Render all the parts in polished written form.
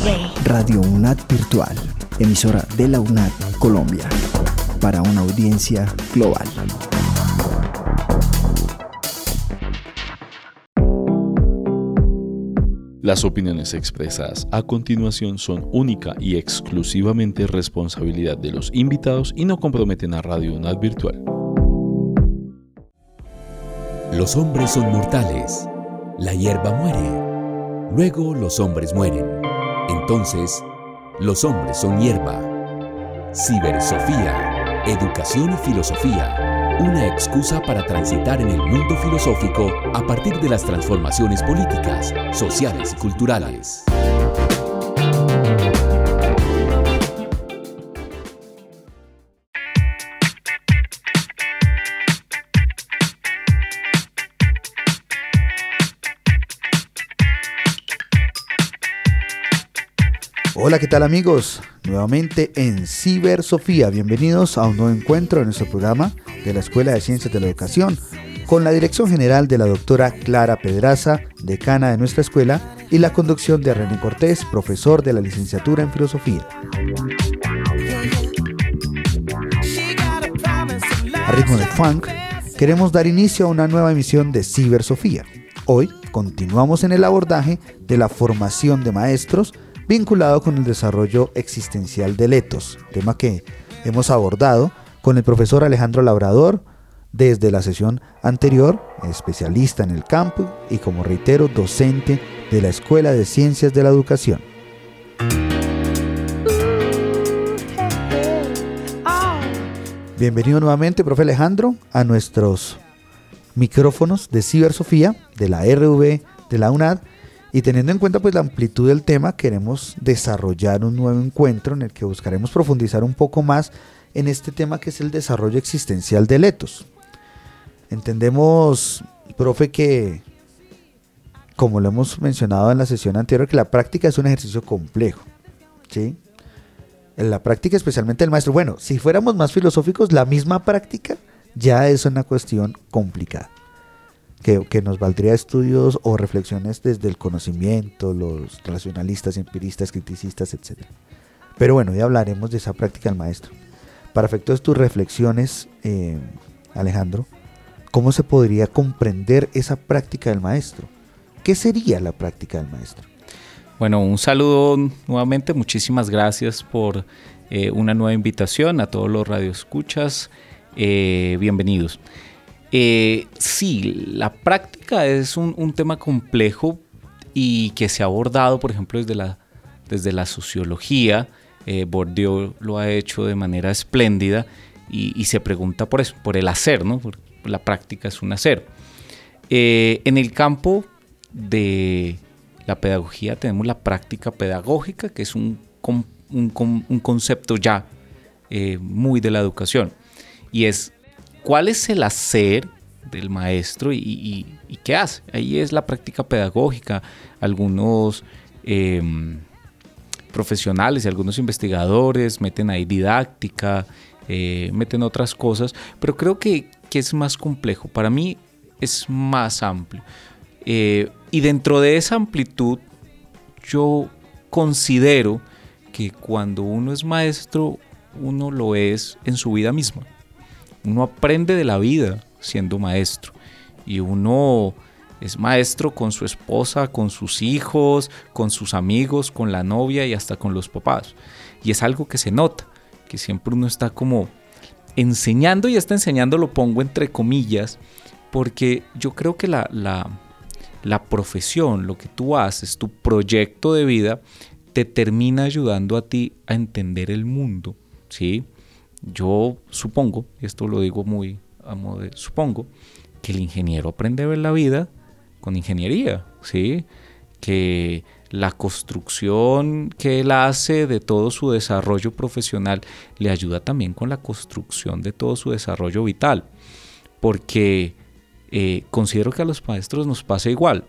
Radio UNAD Virtual, emisora de la UNAD Colombia, para una audiencia global. Las opiniones expresadas a continuación son única y exclusivamente responsabilidad de los invitados y no comprometen a Radio UNAD Virtual. Los hombres son mortales. La hierba muere. Luego los hombres mueren. Entonces, los hombres son hierba. Cibersofía, educación y filosofía. Una excusa para transitar en el mundo filosófico a partir de las transformaciones políticas, sociales y culturales. Hola, ¿qué tal amigos? Nuevamente en Cibersofía. Bienvenidos a un nuevo encuentro en nuestro programa de la Escuela de Ciencias de la Educación, con la dirección general de la doctora Clara Pedraza, decana de nuestra escuela, y la conducción de René Cortés, profesor de la licenciatura en Filosofía. A ritmo de funk, queremos dar inicio a una nueva emisión de Cibersofía. Hoy continuamos en el abordaje de la formación de maestros vinculado con el desarrollo existencial del etos, tema que hemos abordado con el profesor Alejandro Labrador desde la sesión anterior, especialista en el campo y, como reitero, docente de la Escuela de Ciencias de la Educación. Bienvenido nuevamente, profe Alejandro, a nuestros micrófonos de Cibersofía de la RV de la UNAD. Y teniendo en cuenta pues la amplitud del tema, queremos desarrollar un nuevo encuentro en el que buscaremos profundizar un poco más en este tema que es el desarrollo existencial del etos. Entendemos, profe, que, como lo hemos mencionado en la sesión anterior, que la práctica es un ejercicio complejo, ¿sí? En la práctica, especialmente el maestro. Bueno, si fuéramos más filosóficos, la misma práctica ya es una cuestión complicada. Que nos valdría estudios o reflexiones desde el conocimiento, los racionalistas, empiristas, criticistas, etc. Pero bueno, ya hablaremos de esa práctica del maestro. Para efectos de tus reflexiones, Alejandro, ¿cómo se podría comprender esa práctica del maestro? ¿Qué sería la práctica del maestro? Bueno, un saludo nuevamente, muchísimas gracias por una nueva invitación a todos los radioescuchas, bienvenidos. Sí, la práctica es un tema complejo y que se ha abordado, por ejemplo, desde la sociología. Bourdieu lo ha hecho de manera espléndida y se pregunta por eso, por el hacer, ¿no? Porque la práctica es un hacer. En el campo de la pedagogía tenemos la práctica pedagógica, que es un concepto ya muy de la educación, y es ¿cuál es el hacer del maestro y qué hace? Ahí es la práctica pedagógica. Algunos profesionales y algunos investigadores meten ahí didáctica, meten otras cosas, pero creo que es más complejo. Para mí es más amplio. Y dentro de esa amplitud, yo considero que cuando uno es maestro, uno lo es en su vida misma. Uno aprende de la vida siendo maestro y uno es maestro con su esposa, con sus hijos, con sus amigos, con la novia y hasta con los papás. Y es algo que se nota, que siempre uno está como enseñando, y está enseñando lo pongo entre comillas, porque yo creo que la profesión, lo que tú haces, tu proyecto de vida, te termina ayudando a ti a entender el mundo, ¿sí? Yo supongo, y esto lo digo muy a modo de supongo, que el ingeniero aprende a ver la vida con ingeniería, ¿sí? Que la construcción que él hace de todo su desarrollo profesional le ayuda también con la construcción de todo su desarrollo vital, porque considero que a los maestros nos pasa igual.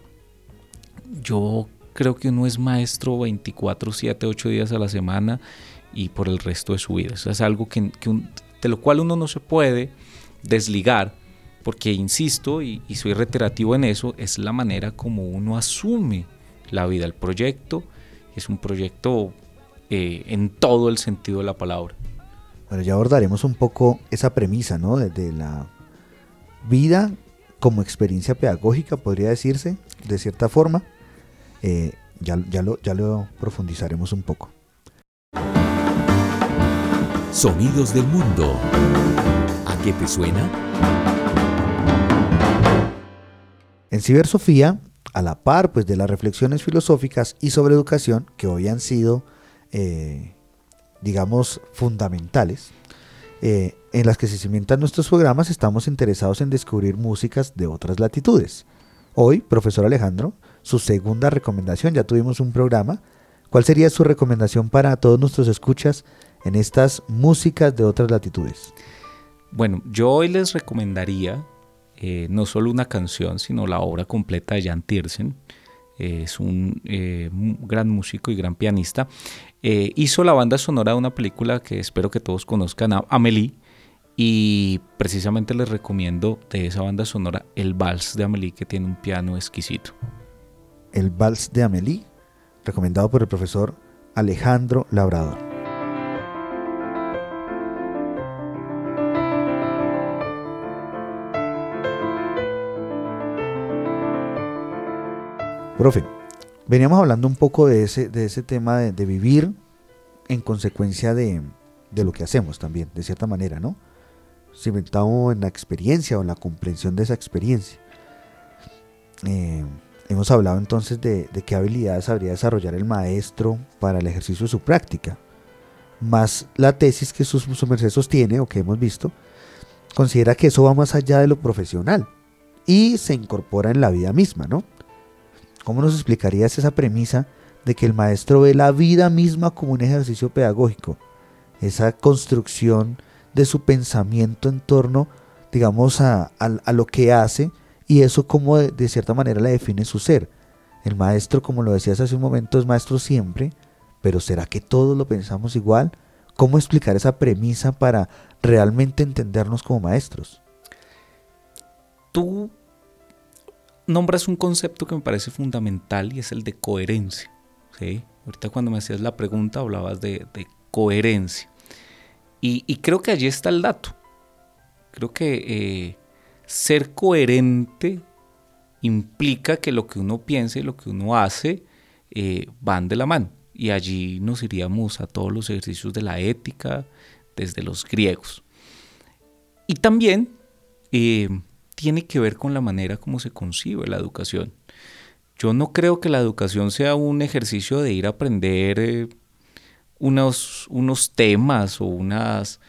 Yo creo que uno es maestro 24/7, 8 días a la semana y por el resto de su vida. Eso es algo de lo cual uno no se puede desligar, porque insisto y soy reiterativo en eso, es la manera como uno asume la vida, el proyecto es un proyecto en todo el sentido de la palabra. Bueno, ya abordaremos un poco esa premisa, ¿no? De la vida como experiencia pedagógica, podría decirse, de cierta forma. Ya lo profundizaremos un poco. Sonidos del mundo. ¿A qué te suena? En Cibersofía, a la par pues, de las reflexiones filosóficas y sobre educación, que hoy han sido, digamos, fundamentales, en las que se cimentan nuestros programas, estamos interesados en descubrir músicas de otras latitudes. Hoy, profesor Alejandro, su segunda recomendación, ya tuvimos un programa. ¿Cuál sería su recomendación para todos nuestros escuchas en estas músicas de otras latitudes? Bueno, yo hoy les recomendaría no solo una canción, sino la obra completa de Jan Tiersen. Es un gran músico y gran pianista. Hizo la banda sonora de una película que espero que todos conozcan, Amélie, y precisamente les recomiendo de esa banda sonora el Vals de Amélie, que tiene un piano exquisito. El Vals de Amélie, recomendado por el profesor Alejandro Labrador. Profe, veníamos hablando un poco de ese tema de vivir en consecuencia de lo que hacemos también, de cierta manera, ¿no? Cimentado en la experiencia o en la comprensión de esa experiencia. Hemos hablado entonces de qué habilidades habría desarrollar el maestro para el ejercicio de su práctica. Más la tesis que su merced sostiene o que hemos visto, considera que eso va más allá de lo profesional y se incorpora en la vida misma, ¿no? ¿Cómo nos explicarías esa premisa de que el maestro ve la vida misma como un ejercicio pedagógico? Esa construcción de su pensamiento en torno, digamos, a lo que hace, y eso como de cierta manera le define su ser. El maestro, como lo decías hace un momento, es maestro siempre, pero ¿será que todos lo pensamos igual? ¿Cómo explicar esa premisa para realmente entendernos como maestros? Tú nombras un concepto que me parece fundamental y es el de coherencia, ¿sí? Ahorita cuando me hacías la pregunta hablabas de coherencia y creo que allí está el dato. Creo que ser coherente implica que lo que uno piensa y lo que uno hace van de la mano, y allí nos iríamos a todos los ejercicios de la ética desde los griegos. Y también tiene que ver con la manera como se concibe la educación. Yo no creo que la educación sea un ejercicio de ir a aprender unos temas o unas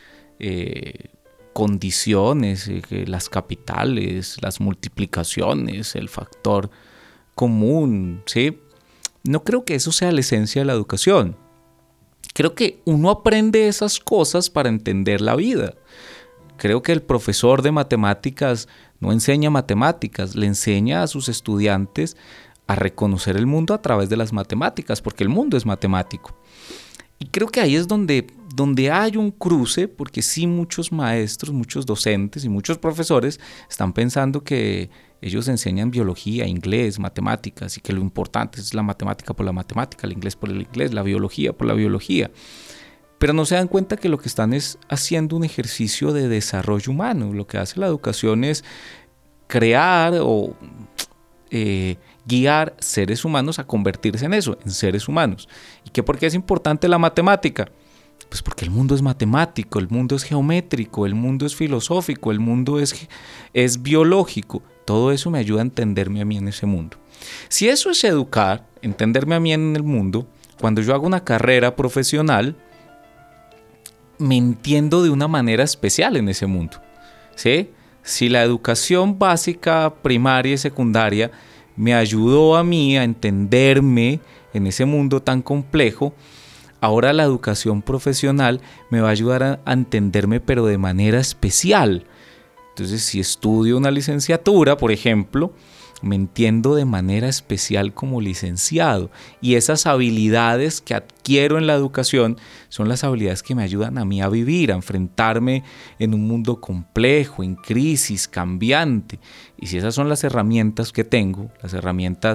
condiciones, las capitales, las multiplicaciones, el factor común, ¿sí? No creo que eso sea la esencia de la educación. Creo que uno aprende esas cosas para entender la vida. Creo que el profesor de matemáticas no enseña matemáticas, le enseña a sus estudiantes a reconocer el mundo a través de las matemáticas, porque el mundo es matemático. Y creo que ahí es donde hay un cruce, porque sí, muchos maestros, muchos docentes y muchos profesores están pensando que ellos enseñan biología, inglés, matemáticas, y que lo importante es la matemática por la matemática, el inglés por el inglés, la biología por la biología. Pero no se dan cuenta que lo que están es haciendo un ejercicio de desarrollo humano. Lo que hace la educación es crear o guiar seres humanos a convertirse en eso, en seres humanos. ¿Y qué por qué es importante la matemática? Pues porque el mundo es matemático, el mundo es geométrico, el mundo es filosófico, el mundo es biológico. Todo eso me ayuda a entenderme a mí en ese mundo. Si eso es educar, entenderme a mí en el mundo, cuando yo hago una carrera profesional, me entiendo de una manera especial en ese mundo, ¿sí? Si la educación básica, primaria y secundaria me ayudó a mí a entenderme en ese mundo tan complejo, ahora la educación profesional me va a ayudar a entenderme, pero de manera especial. Entonces, si estudio una licenciatura, por ejemplo, me entiendo de manera especial como licenciado, y esas habilidades que adquiero en la educación son las habilidades que me ayudan a mí a vivir, a enfrentarme en un mundo complejo, en crisis, cambiante. Y si esas son las herramientas que tengo, las herramientas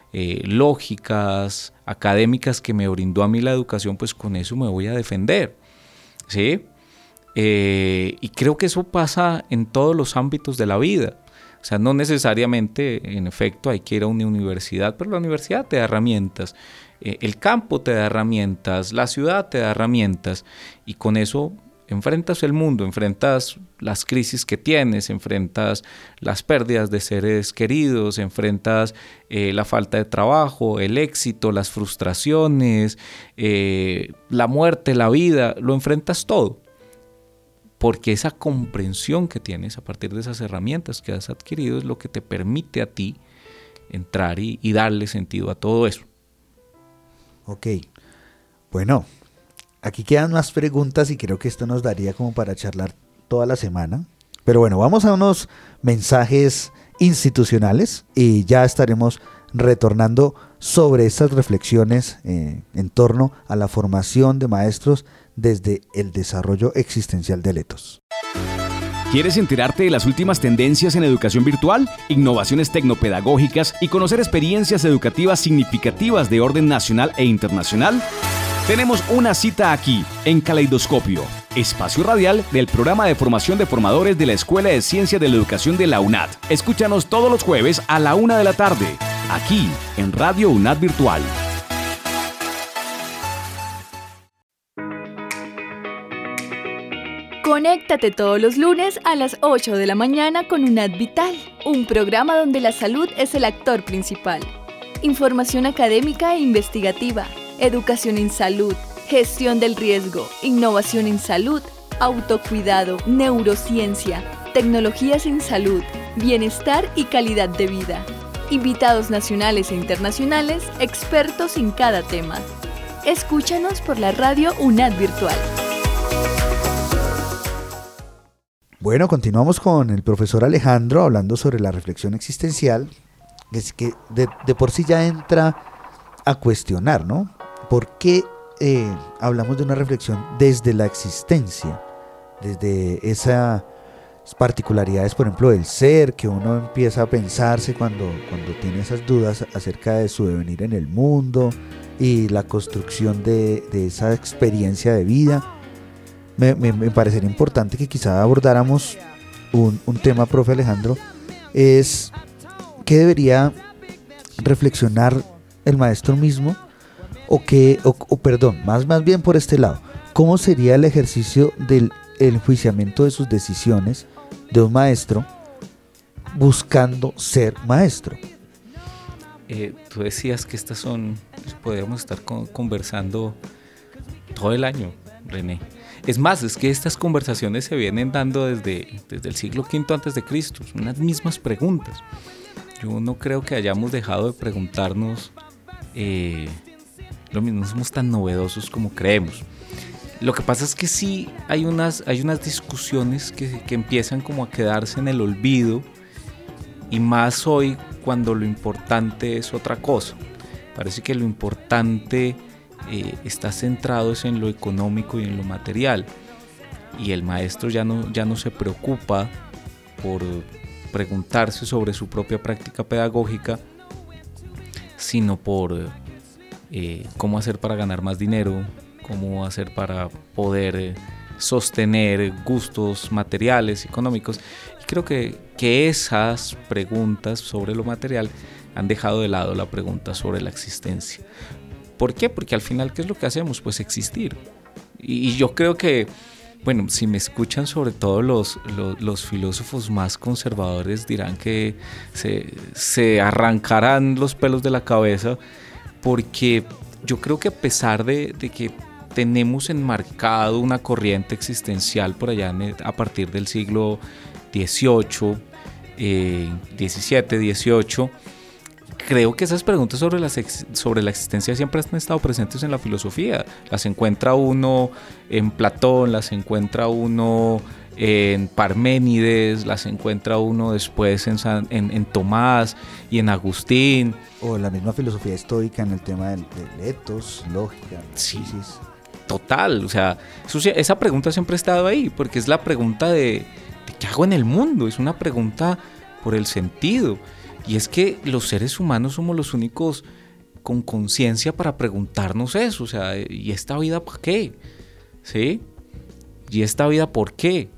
lógicas, académicas que me brindó a mí la educación, pues con eso me voy a defender, ¿sí? Y creo que eso pasa en todos los ámbitos de la vida. O sea, no necesariamente, en efecto, hay que ir a una universidad, pero la universidad te da herramientas, el campo te da herramientas, la ciudad te da herramientas, y con eso enfrentas el mundo, enfrentas las crisis que tienes, enfrentas las pérdidas de seres queridos, enfrentas la falta de trabajo, el éxito, las frustraciones, la muerte, la vida, lo enfrentas todo. Porque esa comprensión que tienes a partir de esas herramientas que has adquirido es lo que te permite a ti entrar y darle sentido a todo eso. Ok, bueno, aquí quedan más preguntas y creo que esto nos daría como para charlar toda la semana. Pero bueno, vamos a unos mensajes institucionales y ya estaremos retornando sobre estas reflexiones en torno a la formación de maestros desde el desarrollo existencial del ethos. ¿Quieres enterarte de las últimas tendencias en educación virtual, innovaciones tecnopedagógicas y conocer experiencias educativas significativas de orden nacional e internacional? Tenemos una cita aquí, en Caleidoscopio, espacio radial del programa de formación de formadores de la Escuela de Ciencias de la Educación de la UNAD. Escúchanos todos los jueves a la 1 de la tarde, aquí en Radio UNAD Virtual. Conéctate todos los lunes a las 8 de la mañana con UNAD Vital, un programa donde la salud es el actor principal. Información académica e investigativa, educación en salud, gestión del riesgo, innovación en salud, autocuidado, neurociencia, tecnologías en salud, bienestar y calidad de vida. Invitados nacionales e internacionales, expertos en cada tema. Escúchanos por la radio UNAD Virtual. Bueno, continuamos con el profesor Alejandro hablando sobre la reflexión existencial, es que de por sí ya entra a cuestionar, ¿no? ¿Por qué hablamos de una reflexión desde la existencia? Desde esas particularidades, por ejemplo, del ser, que uno empieza a pensarse cuando tiene esas dudas acerca de su devenir en el mundo y la construcción de esa experiencia de vida. Me parecería importante que quizá abordáramos un tema, profe Alejandro, es qué debería reflexionar el maestro mismo, más bien por este lado, ¿cómo sería el ejercicio del enjuiciamiento de sus decisiones de un maestro buscando ser maestro? Tú decías que podríamos estar conversando todo el año, René. Es más, es que estas conversaciones se vienen dando desde el siglo V antes de Cristo, son las mismas preguntas. Yo no creo que hayamos dejado de preguntarnos lo mismo, no somos tan novedosos como creemos. Lo que pasa es que sí hay unas discusiones que empiezan como a quedarse en el olvido, y más hoy cuando lo importante es otra cosa. Parece que lo importante está centrado en lo económico y en lo material, y el maestro ya no se preocupa por preguntarse sobre su propia práctica pedagógica, sino por cómo hacer para ganar más dinero, cómo hacer para poder sostener gustos materiales, económicos. Y creo que esas preguntas sobre lo material han dejado de lado la pregunta sobre la existencia. ¿Por qué? Porque al final, ¿qué es lo que hacemos? Pues existir. Y yo creo que, bueno, si me escuchan sobre todo los filósofos más conservadores dirán que se arrancarán los pelos de la cabeza, porque yo creo que a pesar de que tenemos enmarcado una corriente existencial por allá a partir del siglo XVIII, XVII, XVIII, creo que esas preguntas sobre la existencia siempre han estado presentes en la filosofía. Las encuentra uno en Platón, las encuentra uno en Parménides, las encuentra uno después en Tomás y en Agustín. O la misma filosofía estoica en el tema del ethos, lógica. Sí, total. O sea, esa pregunta siempre ha estado ahí, porque es la pregunta de ¿qué hago en el mundo? Es una pregunta por el sentido. Y es que los seres humanos somos los únicos con conciencia para preguntarnos eso. O sea, ¿y esta vida para qué? ¿Sí? ¿Y esta vida por qué?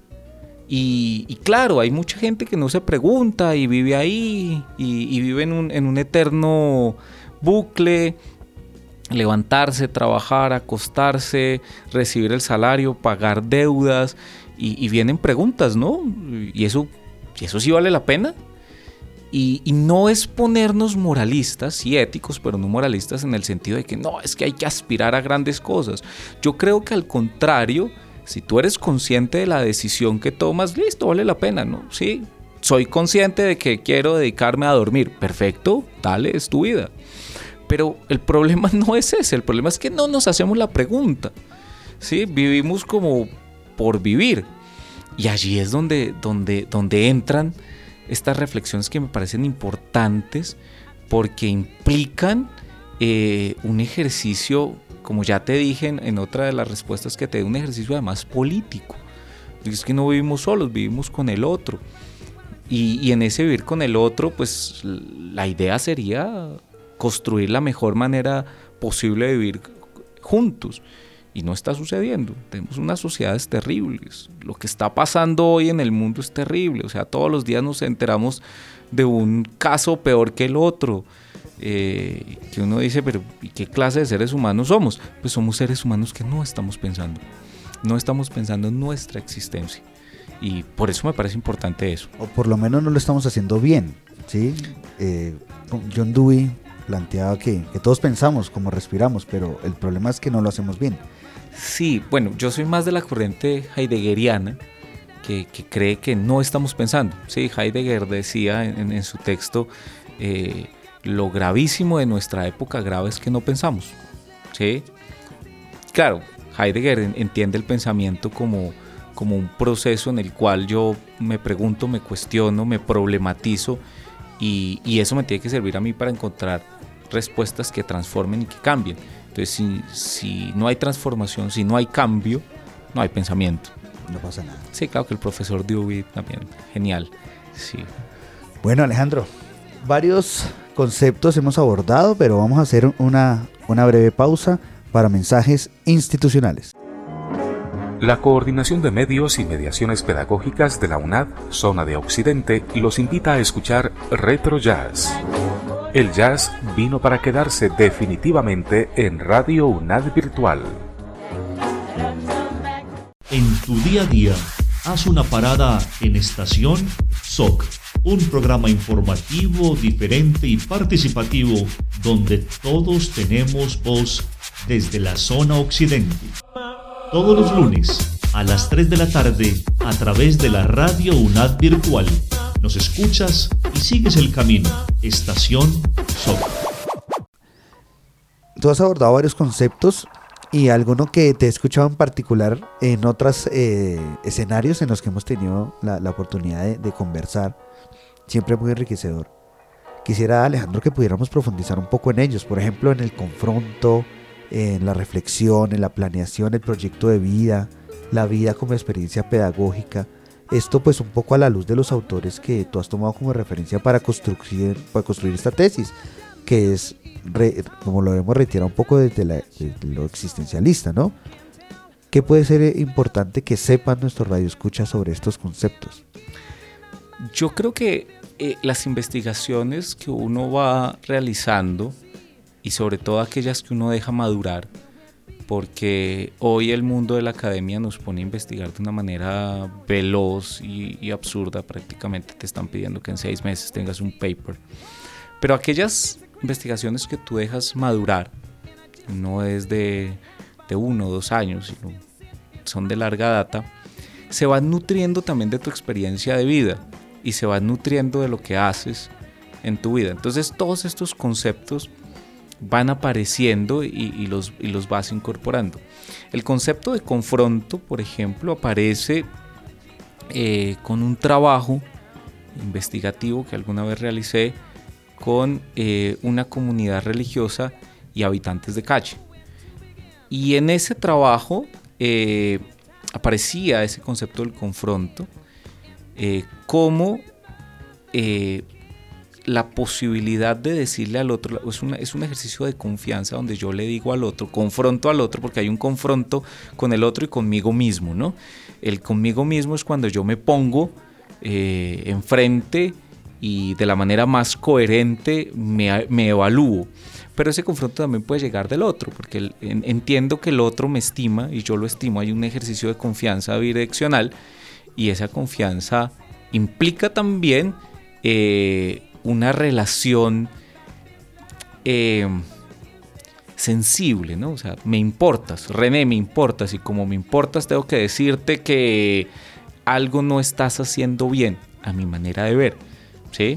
Y claro, hay mucha gente que no se pregunta y vive ahí y vive en un eterno bucle. Levantarse, trabajar, acostarse, recibir el salario, pagar deudas y vienen preguntas, ¿no? ¿Y eso sí vale la pena? Y no es ponernos moralistas y éticos, pero no moralistas en el sentido de que no, es que hay que aspirar a grandes cosas. Yo creo que al contrario, si tú eres consciente de la decisión que tomas, listo, vale la pena, ¿no? Sí, soy consciente de que quiero dedicarme a dormir. Perfecto, dale, es tu vida. Pero el problema no es ese, el problema es que no nos hacemos la pregunta, ¿sí? Vivimos como por vivir. Y allí es donde entran estas reflexiones que me parecen importantes porque implican un ejercicio, como ya te dije en otra de las respuestas que te di, un ejercicio además político. Es que no vivimos solos, vivimos con el otro. Y en ese vivir con el otro, pues la idea sería construir la mejor manera posible de vivir juntos. Y no está sucediendo. Tenemos unas sociedades terribles. Lo que está pasando hoy en el mundo es terrible. O sea, todos los días nos enteramos de un caso peor que el otro. Que uno dice, pero ¿y qué clase de seres humanos somos? Pues somos seres humanos que no estamos pensando. No estamos pensando en nuestra existencia. Y por eso me parece importante eso. O por lo menos no lo estamos haciendo bien, ¿sí? John Dewey planteaba que todos pensamos como respiramos, pero el problema es que no lo hacemos bien. Sí, bueno, yo soy más de la corriente heideggeriana, que cree que no estamos pensando. Sí, Heidegger decía en su texto, lo gravísimo de nuestra época grave es que no pensamos. ¿Sí? Claro, Heidegger entiende el pensamiento como un proceso en el cual yo me pregunto, me cuestiono, me problematizo, y eso me tiene que servir a mí para encontrar respuestas que transformen y que cambien. Entonces, si no hay transformación, si no hay cambio, no hay pensamiento. No pasa nada. Sí, claro que el profesor Dewey también, genial. Sí. Bueno, Alejandro, varios conceptos hemos abordado, pero vamos a hacer una breve pausa para mensajes institucionales. La Coordinación de Medios y Mediaciones Pedagógicas de la UNAD, Zona de Occidente, los invita a escuchar Retro Jazz. El jazz vino para quedarse definitivamente en Radio UNAD Virtual. En tu día a día, haz una parada en Estación SOC, un programa informativo, diferente y participativo donde todos tenemos voz desde la zona occidente. Todos los lunes a las 3 de la tarde a través de la Radio UNAD Virtual. Nos escuchas y sigues el camino. Estación SOC. Tú has abordado varios conceptos y alguno que te he escuchado en particular en otros escenarios en los que hemos tenido la oportunidad de conversar. Siempre muy enriquecedor. Quisiera, Alejandro, que pudiéramos profundizar un poco en ellos. Por ejemplo, en el confronto, en la reflexión, en la planeación, el proyecto de vida, la vida como experiencia pedagógica. Esto pues un poco a la luz de los autores que tú has tomado como referencia para construir esta tesis, que es, como lo hemos reiterado un poco desde lo existencialista, ¿no? ¿Qué puede ser importante que sepan nuestros radioescuchas sobre estos conceptos? Yo creo que las investigaciones que uno va realizando, y sobre todo aquellas que uno deja madurar, porque hoy el mundo de la academia nos pone a investigar de una manera veloz y absurda. Prácticamente te están pidiendo que en 6 meses tengas un paper. Pero aquellas investigaciones que tú dejas madurar, no es de 1 o 2 años, sino son de larga data, se van nutriendo también de tu experiencia de vida y se van nutriendo de lo que haces en tu vida. Entonces todos estos conceptos van apareciendo y los vas incorporando. El concepto de confronto, por ejemplo, aparece con un trabajo investigativo que alguna vez realicé con una comunidad religiosa y habitantes de calle. Y en ese trabajo aparecía ese concepto del confronto como la posibilidad de decirle al otro, es un ejercicio de confianza donde yo le digo al otro, confronto al otro, porque hay un confronto con el otro y conmigo mismo, ¿no? El conmigo mismo es cuando yo me pongo enfrente y de la manera más coherente me evalúo. Pero ese confronto también puede llegar del otro, porque entiendo que el otro me estima y yo lo estimo. Hay un ejercicio de confianza bidireccional y esa confianza implica también una relación sensible, ¿no? O sea, me importas, René, me importas, y como me importas tengo que decirte que algo no estás haciendo bien a mi manera de ver, ¿sí?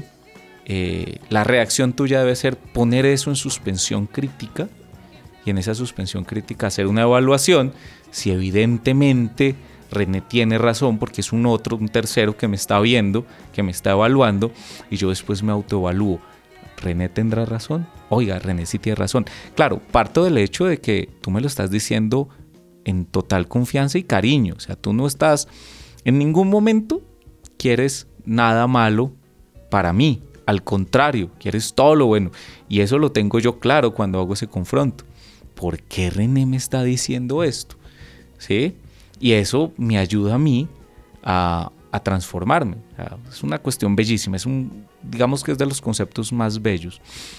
La reacción tuya debe ser poner eso en suspensión crítica y en esa suspensión crítica hacer una evaluación si evidentemente René tiene razón, porque es un tercero que me está viendo, que me está evaluando, y yo después me autoevalúo. ¿René tendrá razón? Oiga, René sí tiene razón. Claro, parto del hecho de que tú me lo estás diciendo en total confianza y cariño. O sea, tú no estás, en ningún momento quieres nada malo para mí. Al contrario, quieres todo lo bueno. Y eso lo tengo yo claro cuando hago ese confronto. ¿Por qué René me está diciendo esto? ¿Sí? Y eso me ayuda a mí a transformarme. O sea, es una cuestión bellísima. Digamos que es de los conceptos más bellos.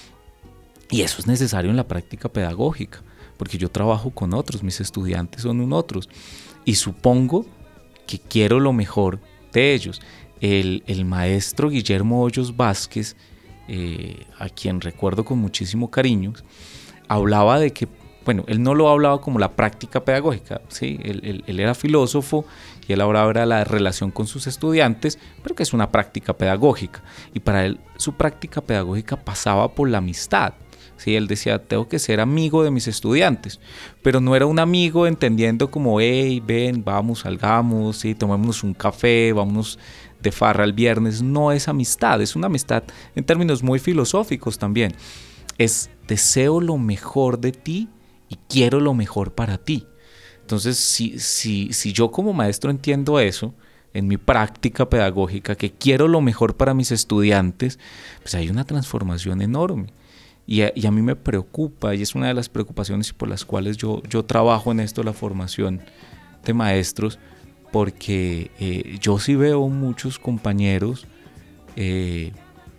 Y eso es necesario en la práctica pedagógica. Porque yo trabajo con otros. Mis estudiantes son otros. Y supongo que quiero lo mejor de ellos. El maestro Guillermo Hoyos Vázquez, a quien recuerdo con muchísimo cariño, hablaba de que, bueno, él no lo hablaba como la práctica pedagógica, ¿sí? Él era filósofo y él hablaba de la relación con sus estudiantes, pero que es una práctica pedagógica. Y para él su práctica pedagógica pasaba por la amistad. Sí, él decía, tengo que ser amigo de mis estudiantes, pero no era un amigo entendiendo como, hey, ven, vamos, salgamos, ¿sí? Tomémonos un café, vámonos de farra el viernes. No es amistad, es una amistad en términos muy filosóficos también. Es deseo lo mejor de ti y quiero lo mejor para ti. Entonces, si yo como maestro entiendo eso, en mi práctica pedagógica, que quiero lo mejor para mis estudiantes, pues hay una transformación enorme. Y a mí me preocupa, y es una de las preocupaciones por las cuales yo trabajo en esto, la formación de maestros, porque yo sí veo muchos compañeros que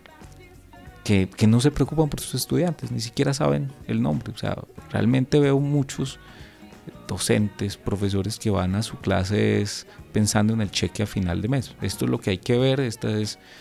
no se preocupan por sus estudiantes, ni siquiera saben el nombre. O sea, realmente veo muchos docentes, profesores que van a su clase pensando en el cheque a final de mes. Esto es lo que hay que ver, esto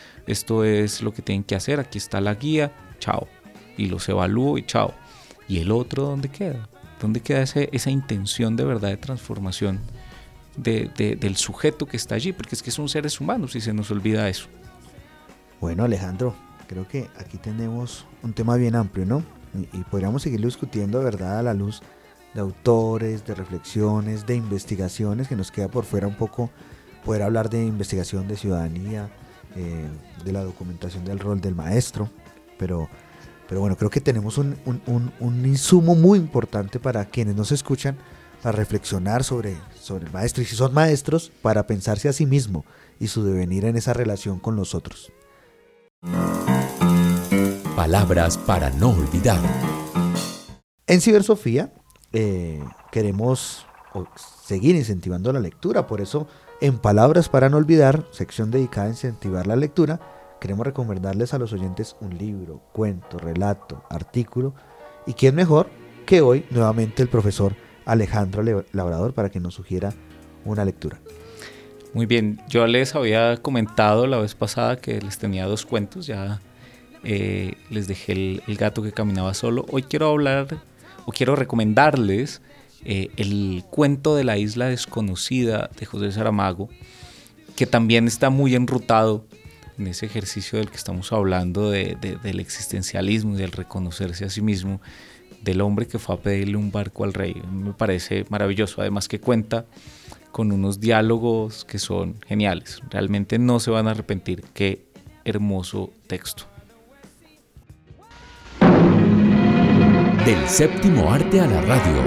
es lo que tienen que hacer, aquí está la guía, chao. Y los evalúo y chao. ¿Y el otro dónde queda? ¿Dónde queda esa intención de verdad de transformación del sujeto que está allí? Porque es que son seres humanos y se nos olvida eso. Bueno, Alejandro, creo que aquí tenemos un tema bien amplio, ¿no? Y podríamos seguirlo discutiendo, ¿verdad? A la luz de autores, de reflexiones, de investigaciones, que nos queda por fuera un poco poder hablar de investigación de ciudadanía, de la documentación del rol del maestro, pero bueno, creo que tenemos un insumo muy importante para quienes nos escuchan, para reflexionar sobre el maestro, y si son maestros, para pensarse a sí mismo y su devenir en esa relación con los otros. Palabras para no olvidar. En Cibersofía queremos seguir incentivando la lectura, por eso en Palabras para no olvidar, sección dedicada a incentivar la lectura, queremos recomendarles a los oyentes un libro, cuento, relato, artículo, y quién mejor que hoy nuevamente el profesor Alejandro Labrador para que nos sugiera una lectura. Muy bien, yo les había comentado la vez pasada que les tenía 2 cuentos, ya les dejé el gato que caminaba solo. Hoy quiero recomendarles el cuento de la isla desconocida de José Saramago, que también está muy enrutado en ese ejercicio del que estamos hablando del existencialismo y del reconocerse a sí mismo, del hombre que fue a pedirle un barco al rey. Me parece maravilloso, además que cuenta con unos diálogos que son geniales. Realmente no se van a arrepentir. Qué hermoso texto. Del séptimo arte a la radio.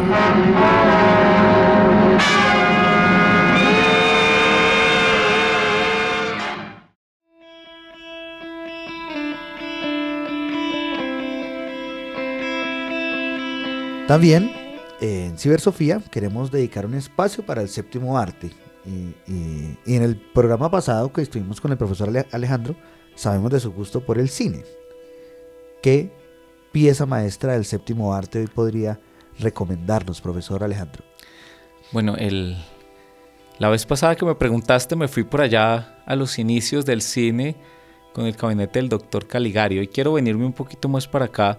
También en Cibersofía queremos dedicar un espacio para el séptimo arte. Y en el programa pasado que estuvimos con el profesor Alejandro, sabemos de su gusto por el cine. ¿Qué pieza maestra del séptimo arte hoy podría recomendarnos, profesor Alejandro? Bueno, la vez pasada que me preguntaste me fui por allá a los inicios del cine con el gabinete del doctor Caligari. Hoy quiero venirme un poquito más para acá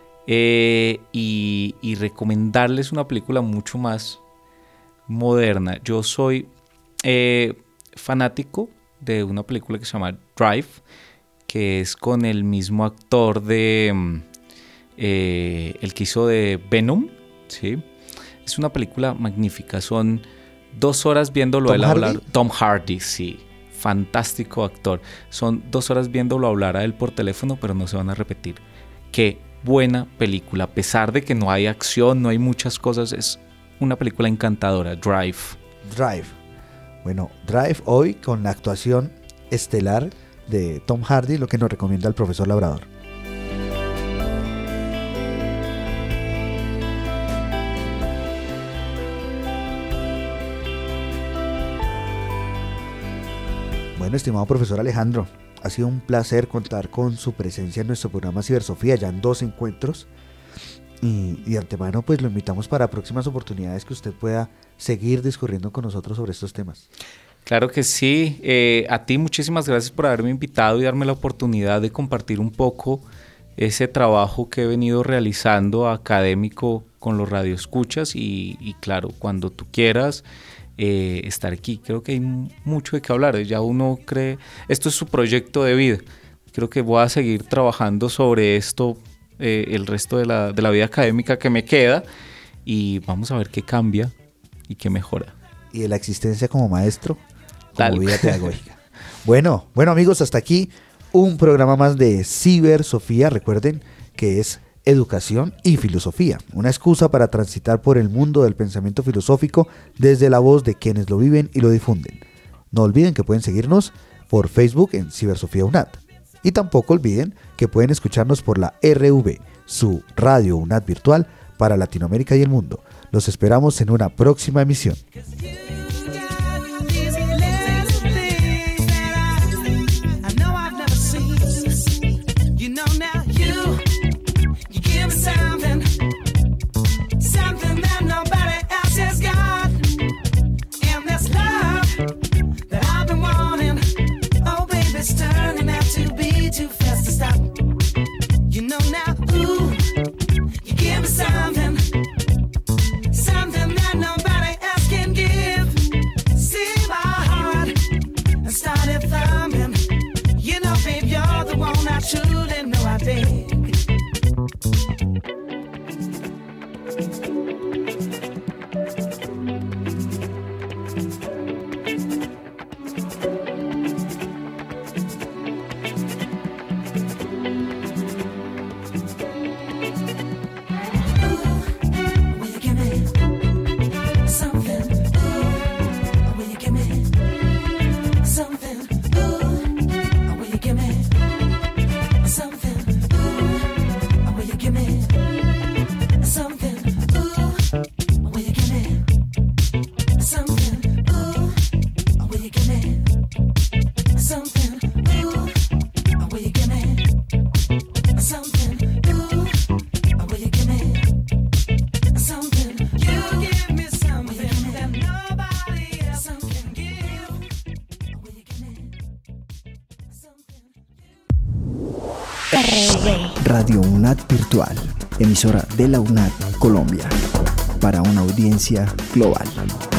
y recomendarles una película mucho más moderna. Yo soy fanático de una película que se llama Drive, que es con el mismo actor de el que hizo de Venom, ¿sí? Es una película magnífica, son 2 horas viéndolo él hablar. Tom Hardy, sí, fantástico actor. Son 2 horas viéndolo hablar a él por teléfono, pero no se van a repetir. Qué buena película, a pesar de que no hay acción, no hay muchas cosas, es una película encantadora. Drive. Bueno, Drive hoy con la actuación estelar de Tom Hardy, lo que nos recomienda el profesor Labrador. Bueno, estimado profesor Alejandro, ha sido un placer contar con su presencia en nuestro programa Cibersofía, ya en 2 encuentros. Y de antemano pues lo invitamos para próximas oportunidades que usted pueda seguir discurriendo con nosotros sobre estos temas. Claro que sí, a ti muchísimas gracias por haberme invitado y darme la oportunidad de compartir un poco ese trabajo que he venido realizando académico con los radioescuchas y claro, cuando tú quieras estar aquí. Creo que hay mucho de qué hablar, ya uno cree, esto es su proyecto de vida, creo que voy a seguir trabajando sobre esto el resto de la vida académica que me queda y vamos a ver qué cambia y qué mejora. Y de la existencia como maestro, como vida pedagógica. Bueno amigos, hasta aquí un programa más de Cibersofía. Recuerden que es educación y filosofía, una excusa para transitar por el mundo del pensamiento filosófico desde la voz de quienes lo viven y lo difunden. No olviden que pueden seguirnos por Facebook en Cibersofía UNAD. Y tampoco olviden que pueden escucharnos por la RV, su radio UNAD virtual para Latinoamérica y el mundo. Los esperamos en una próxima emisión. Too fast to stop. You know now, ooh, you give me something that nobody else can give. See my heart and started thumping. You know, babe, you're the one I truly know I dig. Radio UNAD Virtual, emisora de la UNAD Colombia, para una audiencia global.